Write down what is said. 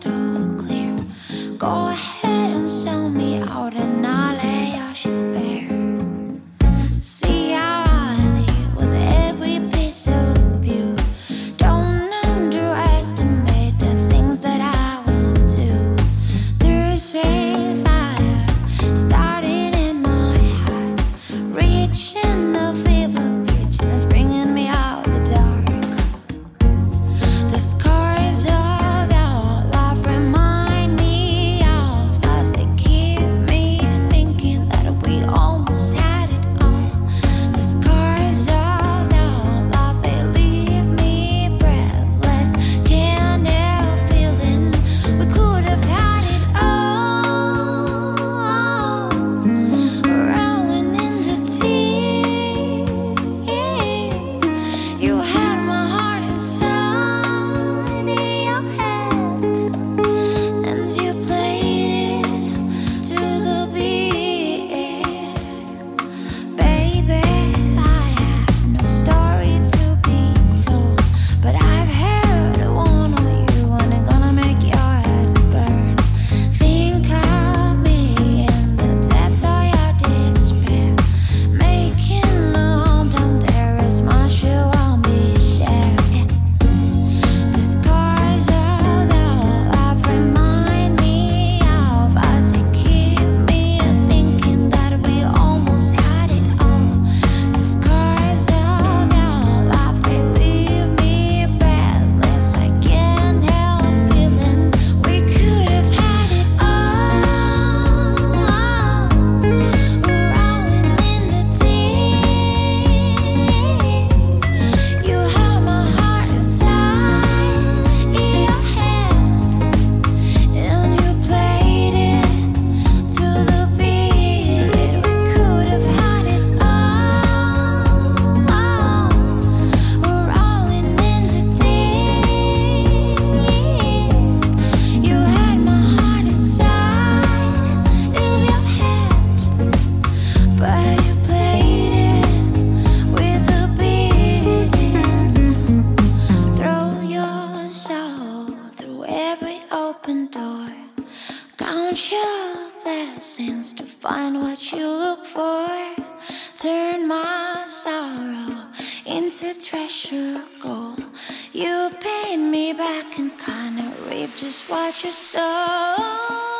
crystal clear. Go ahead and sell me out and I'll lay your shit bare. See how I live with every piece of you. Don't underestimate the things that I will do. There's a fire starting in my heart, reaching the fever pitch that's bringing me out of the dark. The scars of our life remind me of us. They keep me thinking that we almost had it all. The scars of our life, they leave me breathless. Can't help feeling we could have had it all. Rolling into tears, you had my heart inside your head, and you played it to the beat. Baby, I have no story to be told, but I've heard one on you and it's gonna make your head burn. Think of me in the depths of your despair, making a home down there as my shoe won't be shared. The scars of our life remind me of us. They keep me thinking that we almost had it all. The scars of our life, they leave me breathless. I can't help feeling we could have had it all. Rolling in the deep, you have my heart inside your head, and you played it to the beat. We could have had it all. Rolling in the deep, you had my heart inside of your head, but you played it with the beat. Throw your soul through every open door. Count your blessings to find what you look for. Turn my sorrow into treasure gold. You paid me back and kinda reap just what you sow.